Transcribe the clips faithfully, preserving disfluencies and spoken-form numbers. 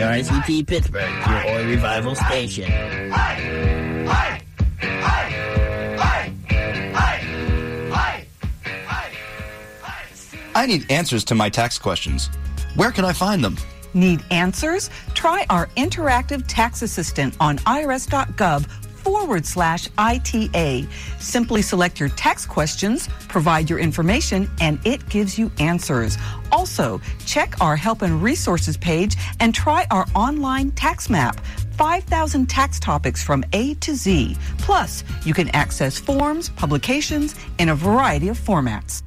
I C P Pittsburgh, your Oi Revival station. I need answers to my tax questions. Where can I find them? Need answers? Try our interactive tax assistant on irs.gov forward slash ITA. Simply select your tax questions, provide your information, and it gives you answers. Also, check our help and resources page and try our online tax map. five thousand tax topics from A to Z. Plus, you can access forms, publications in a variety of formats.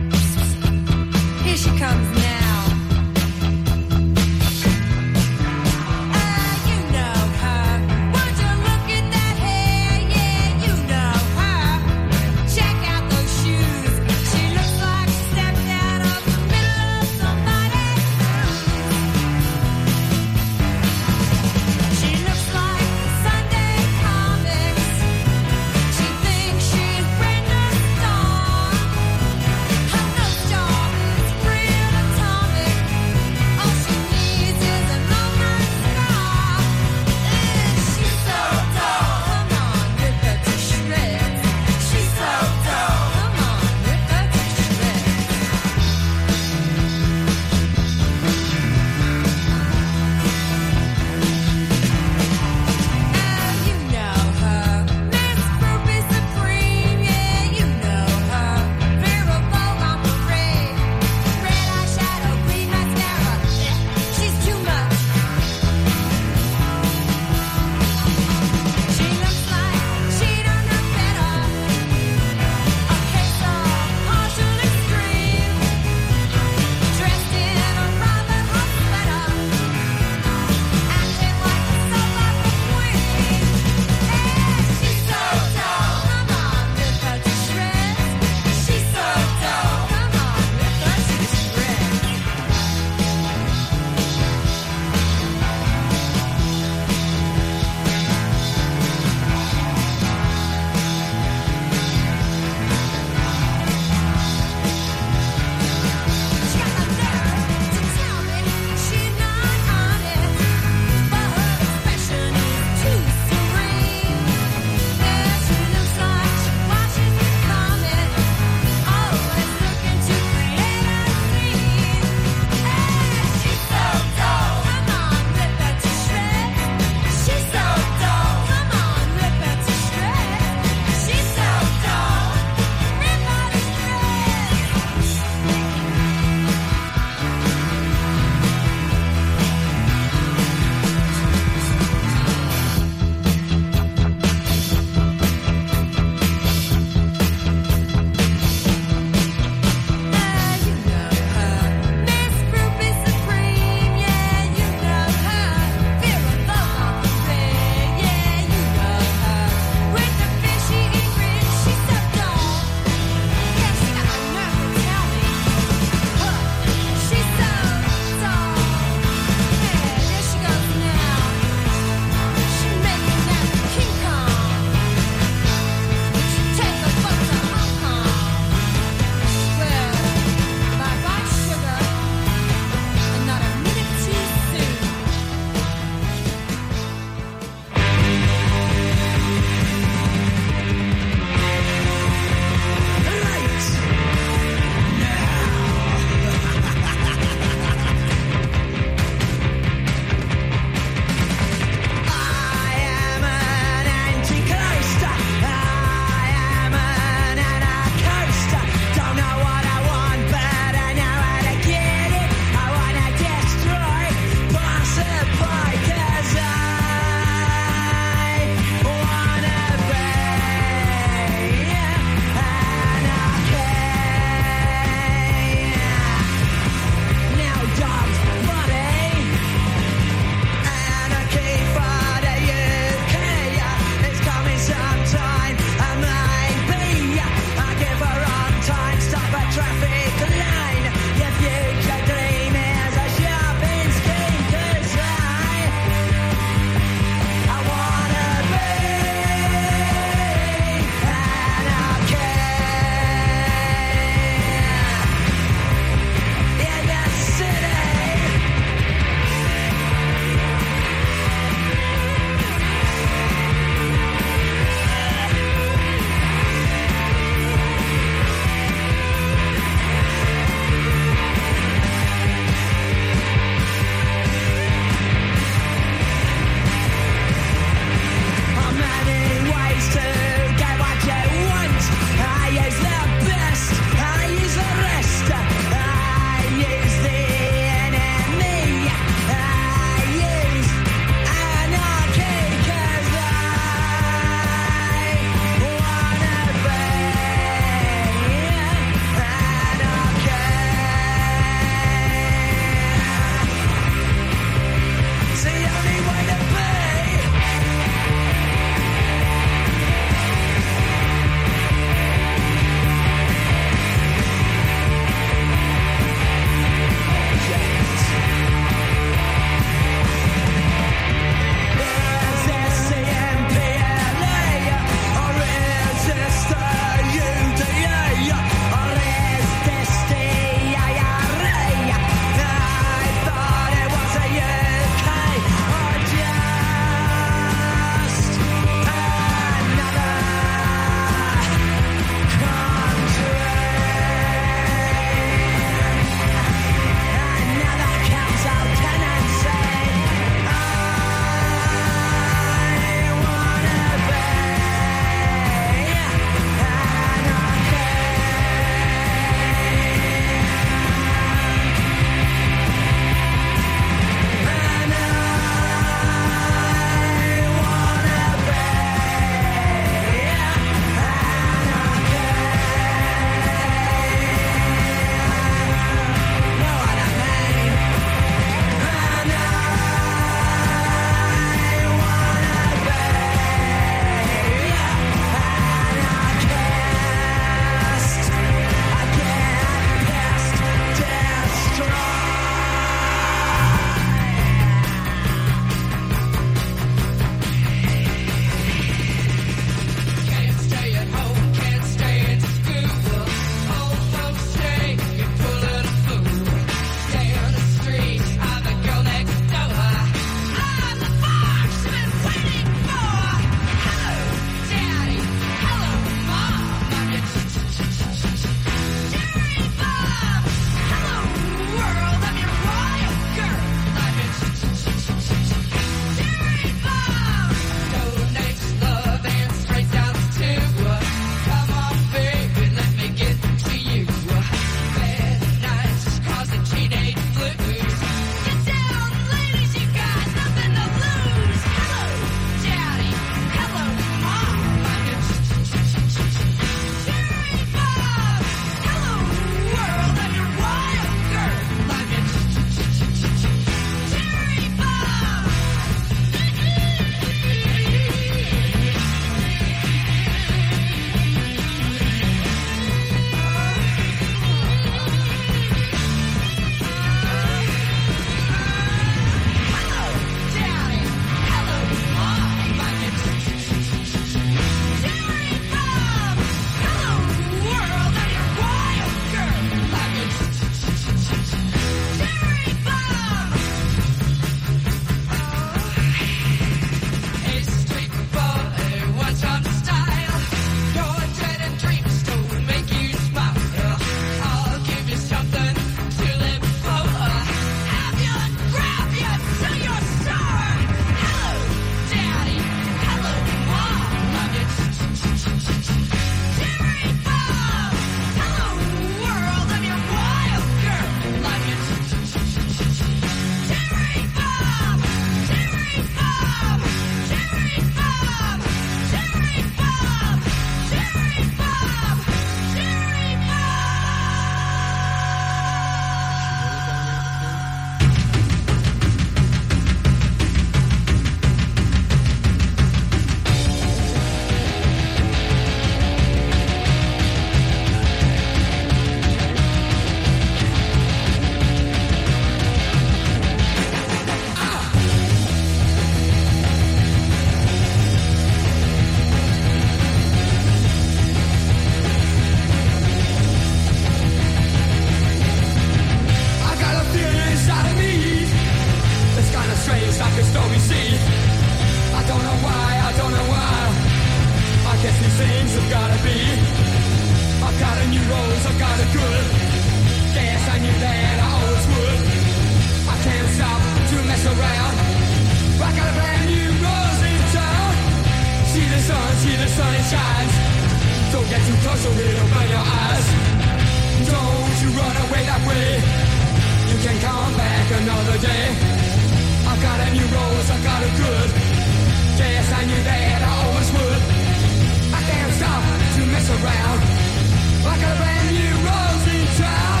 got it good. Guess I knew that I always would. I can't stop to mess around. I got a brand new rose in town. See the sun, see the sun, it shines. Don't get too close or it'll burn your eyes. Don't you run away that way. You can come back another day. I got a new rose, I got it good. Guess I knew that I always would. I can't stop to mess around. I got a brand new rose in town.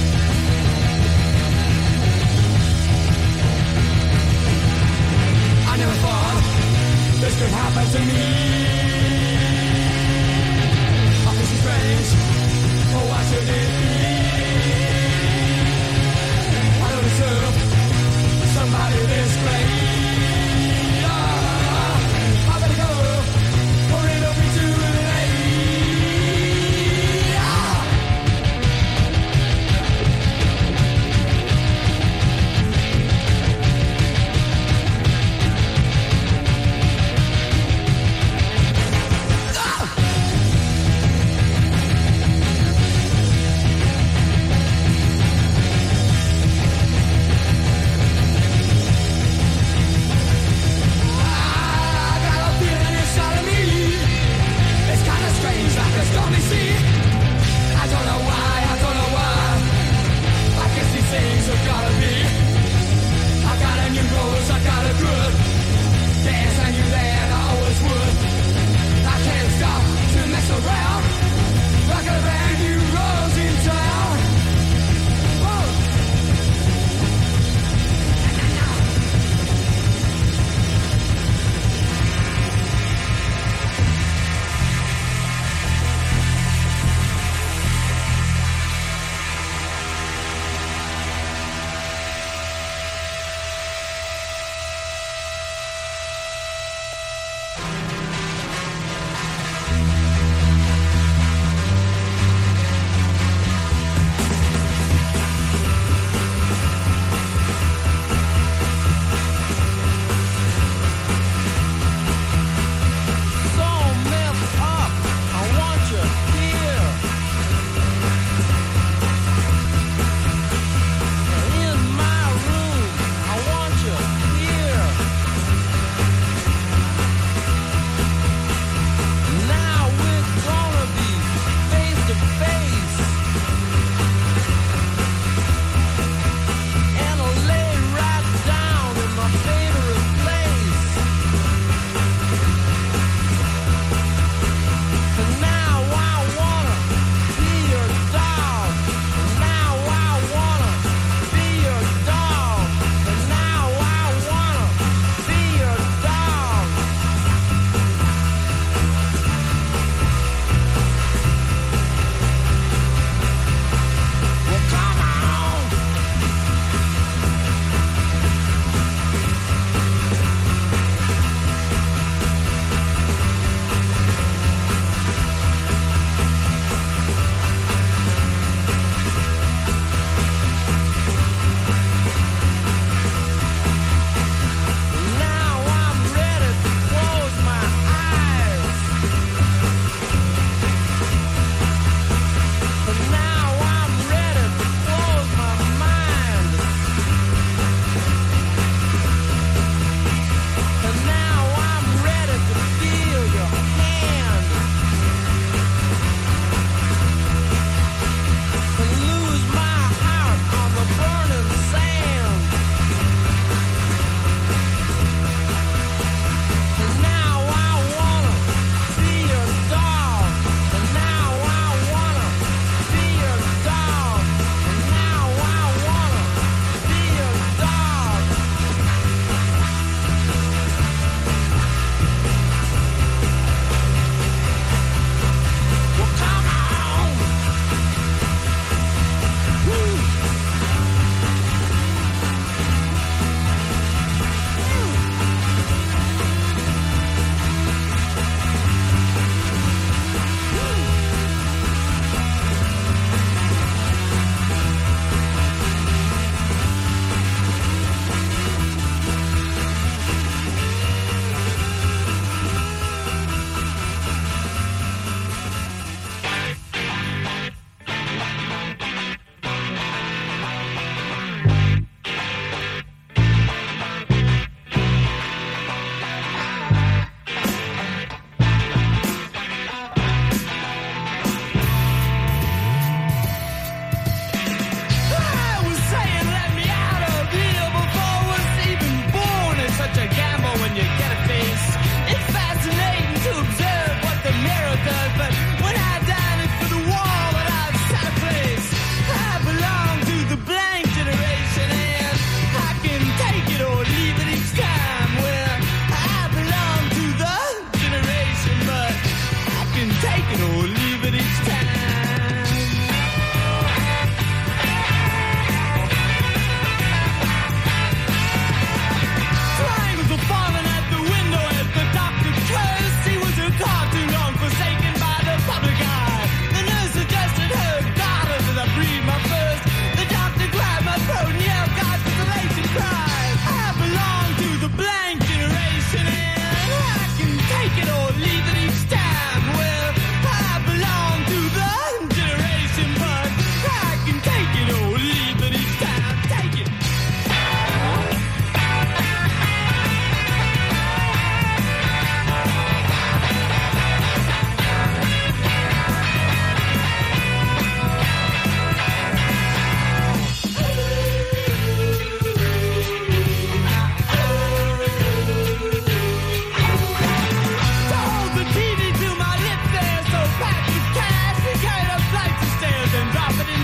I never thought this could happen to me. I feel so strange. Oh, why should it be? I don't deserve somebody this great. Ah, I better go, or it'll be too late.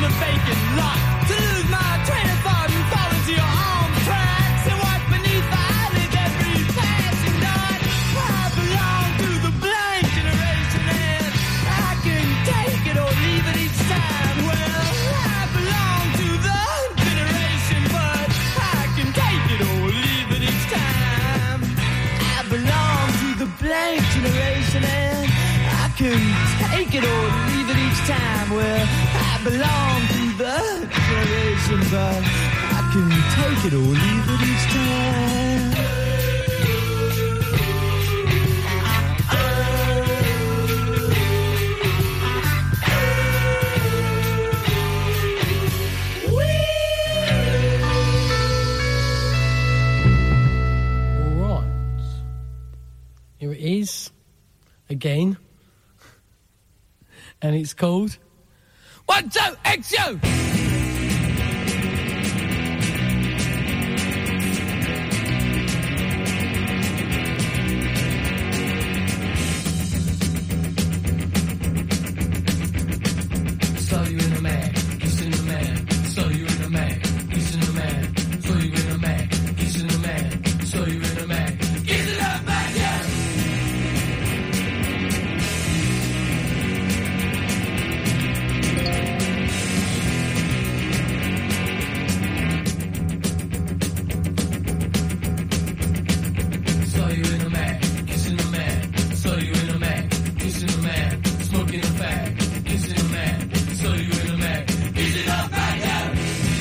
a vacant lot, to lose my train of thought and fall into your arms tracks, and watch beneath my eyelids every passing dot. I belong to the blank generation, and I can take it or leave it each time. Well, I belong to the generation, but I can take it or leave it each time. I belong to the blank generation, and I can take it or leave it each time. Well, I belong to the generation, but I can take it or leave it each time. All right. Here it is. Again. And it's called One, Two, X U! Saw you in a mag, kissing a man. Saw you in a mag, kissing a man. Saw you in a mag, kissing a man. Saw you in a mag, kissing a man, yeah. Saw you in a mag, kissing a man. Saw you in a mag, kissing a man. Smoking a fag, kissing a man. Saw you in a mag, kissing a fag, yeah.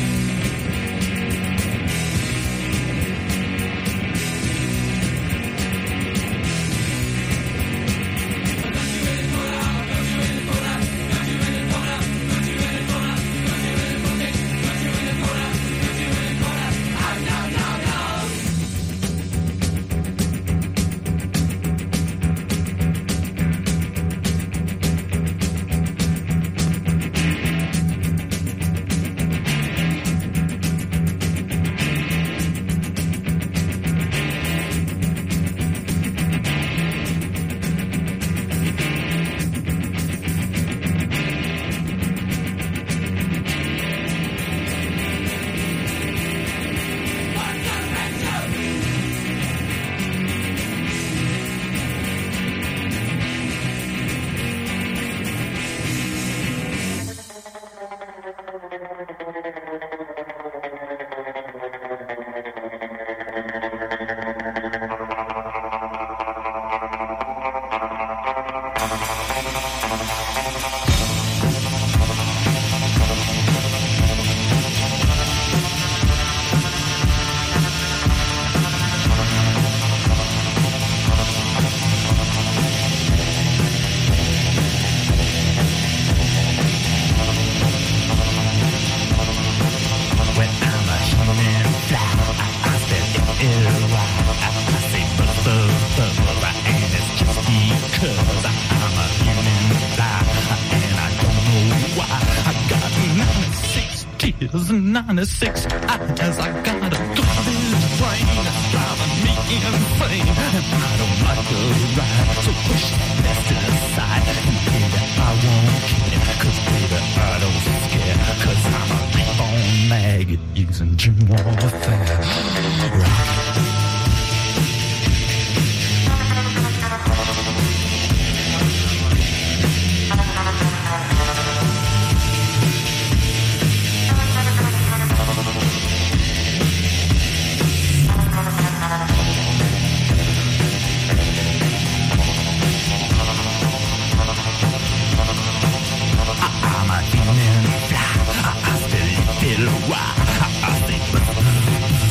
ninety-six eyes, I got a garbage brain that's driving me insane, and I don't like the ride, so push that to the side, and baby, I won't care, cause baby, I don't scare, cause I'm a reborn maggot using gym warfare. Rock. I'm a human fly, I still feel why, I think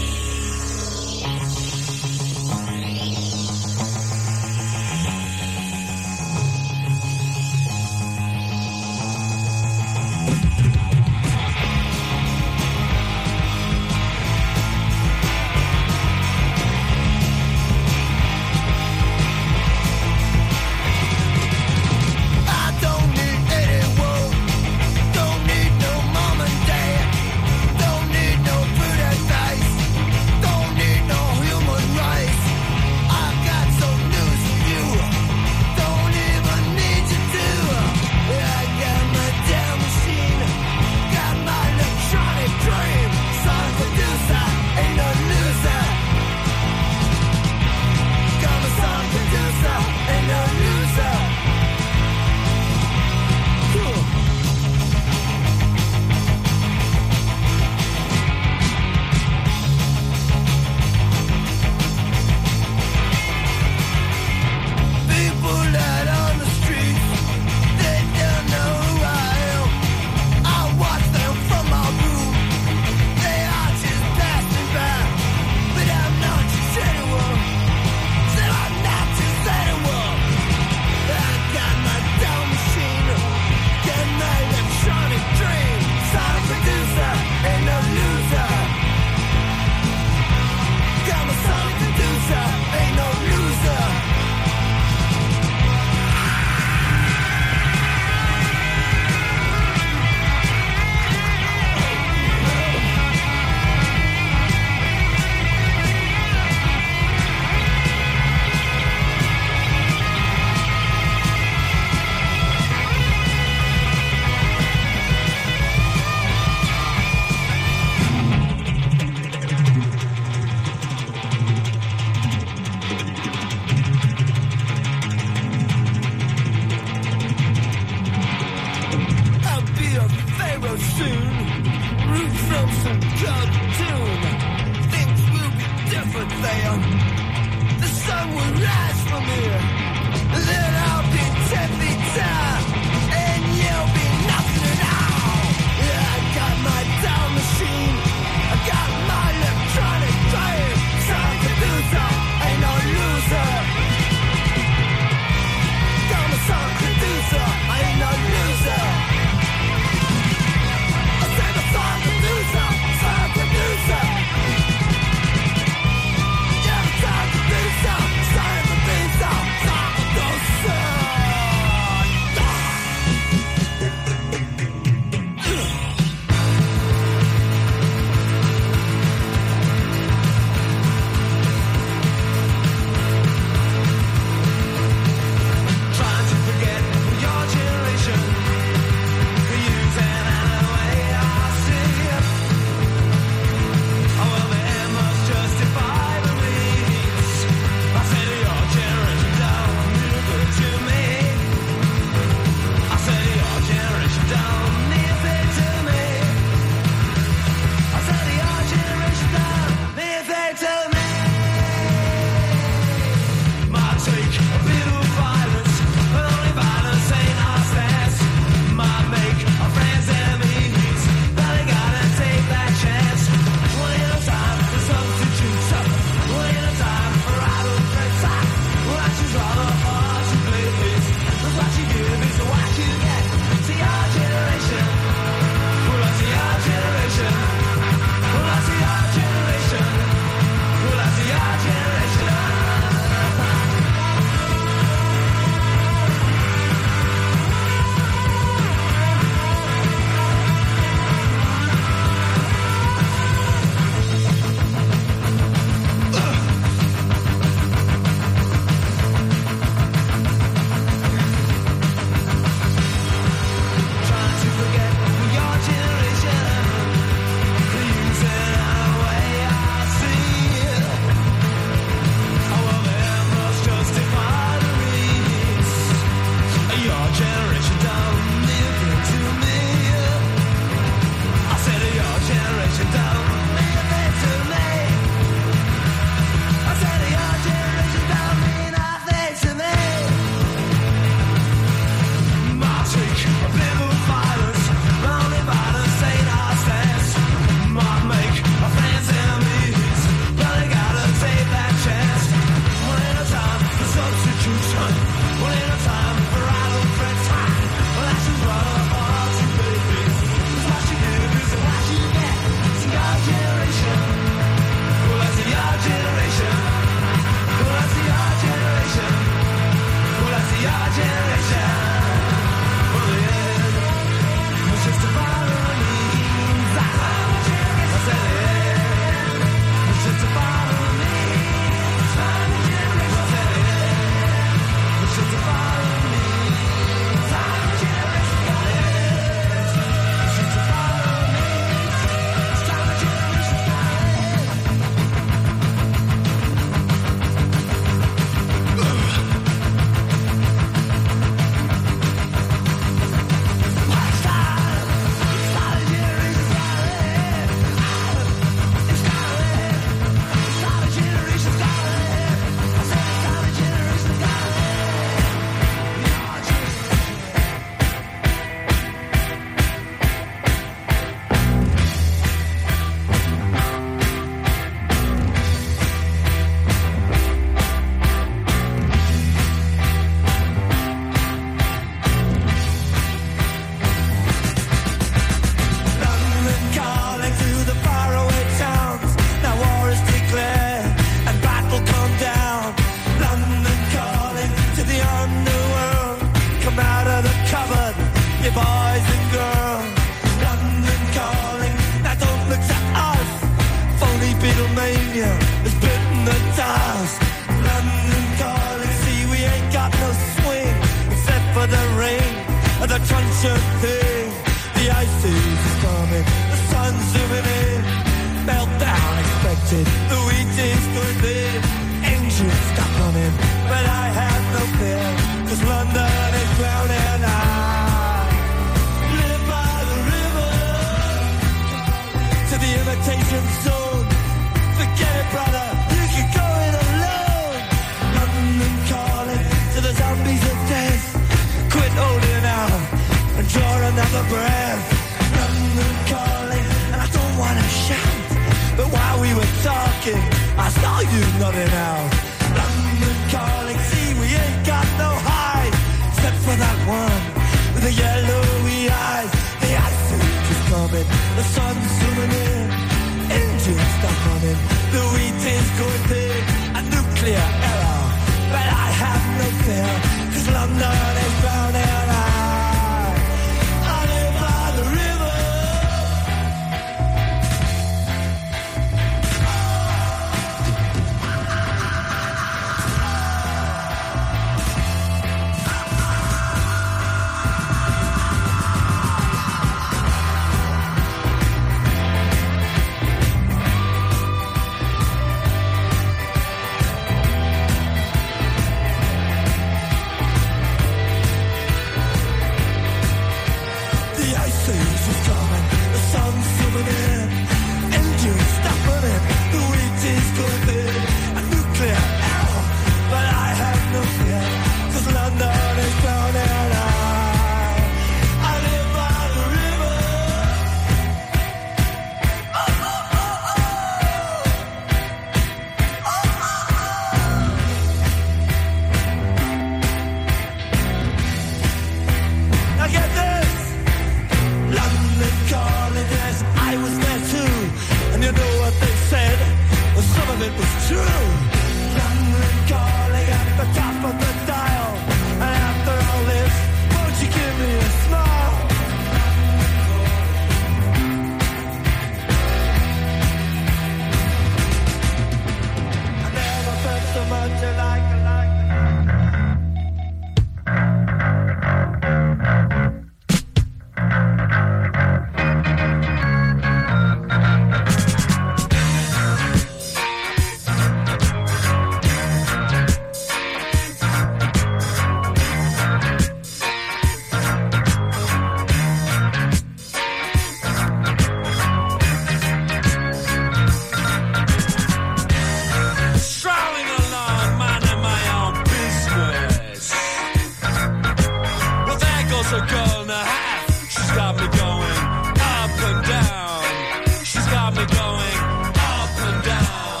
She's a girl and a half. She's got me going up and down. She's got me going up and down.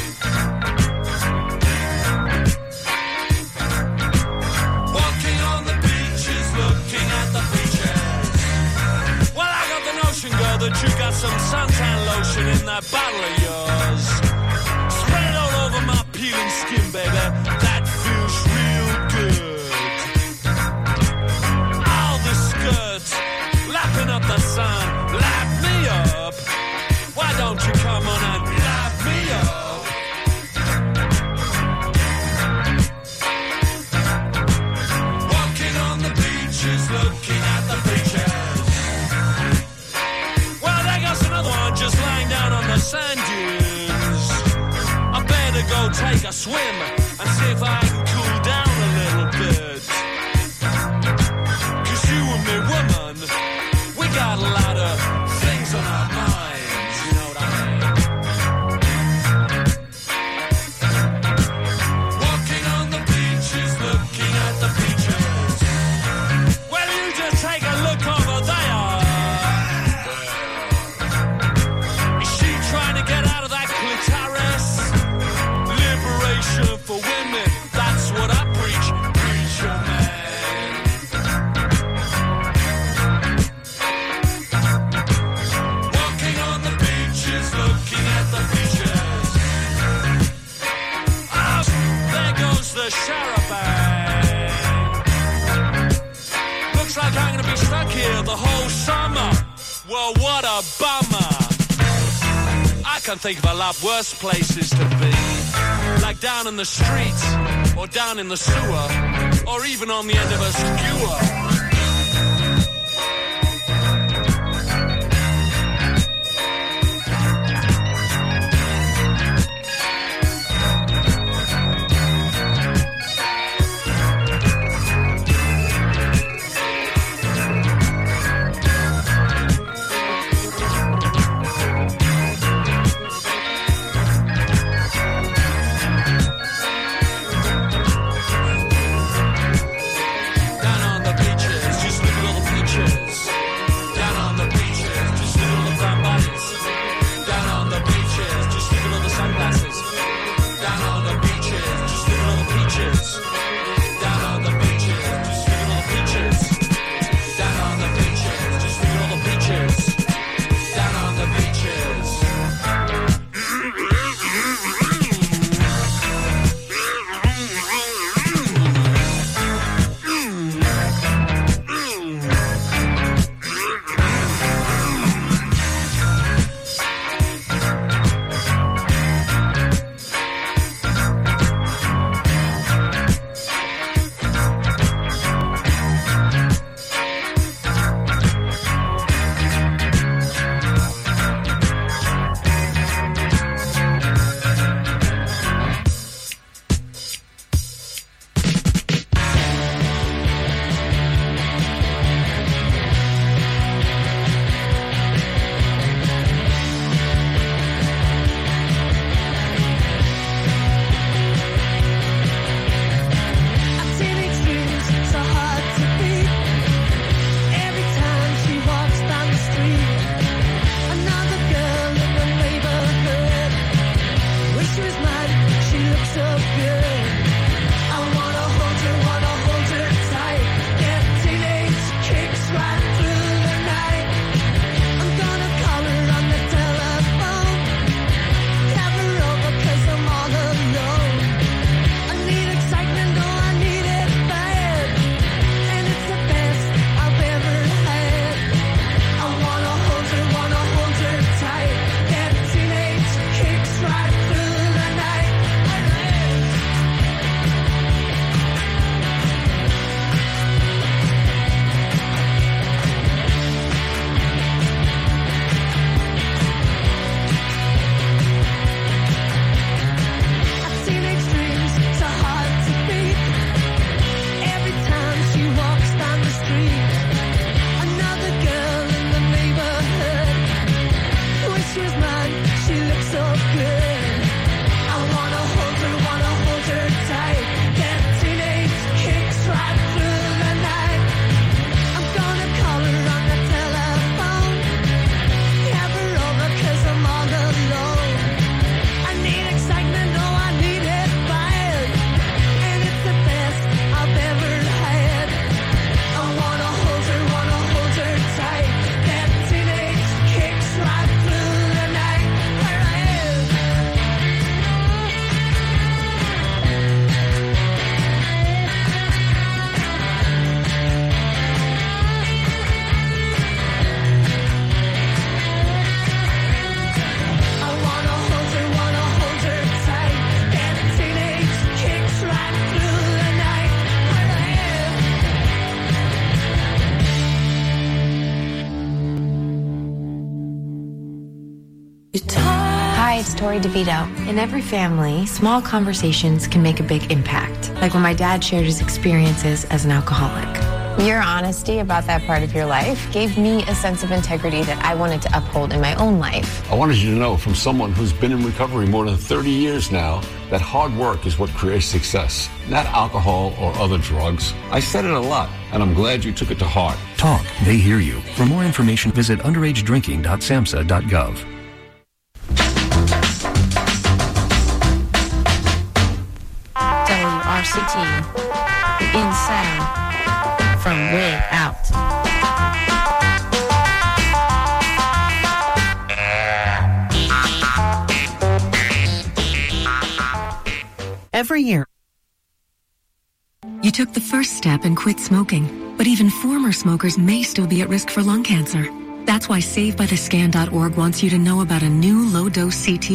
Walking on the beaches, looking at the beaches. Well, I got the notion, girl, that you got some suntan lotion in that bottle of yours. Spread it all over my peeling skin, baby. That feels real good. All the skirts, lapping up the sun, lap me up. Why don't you come on and lap me up? Walking on the beaches, looking at the beaches. Well, there goes another one just lying down on the sand dunes. I better go take a swim and see if I can cool down a little bit. Cause you and me, woman, we got a lot of things on our minds, you know what I mean? Walking on the beaches, looking at the beaches. Well, you just take a look over there. Is she trying to get out of that clitoris? Liberation for women, that's what I preach, preacher man. Walking on the beaches, looking at the beaches. Oh, there goes the charabanc. Looks like I'm gonna be stuck here the whole summer. Well, what a bummer. I can think of a lot worse places to be. Like down in the street, or down in the sewer, or even on the end of a skewer. Down on the beaches. it's Tori DeVito. In every family, small conversations can make a big impact. Like when my dad shared his experiences as an alcoholic. Your honesty about that part of your life gave me a sense of integrity that I wanted to uphold in my own life. I wanted you to know from someone who's been in recovery more than thirty years now that hard work is what creates success, not alcohol or other drugs. I said it a lot, and I'm glad you took it to heart. Talk. They hear you. For more information, visit underage drinking dot samhsa dot gov. W R C T, in sound. From way out. Every year, you took the first step and quit smoking, but even former smokers may still be at risk for lung cancer. That's why Save By The Scan dot org wants you to know about a new low-dose C T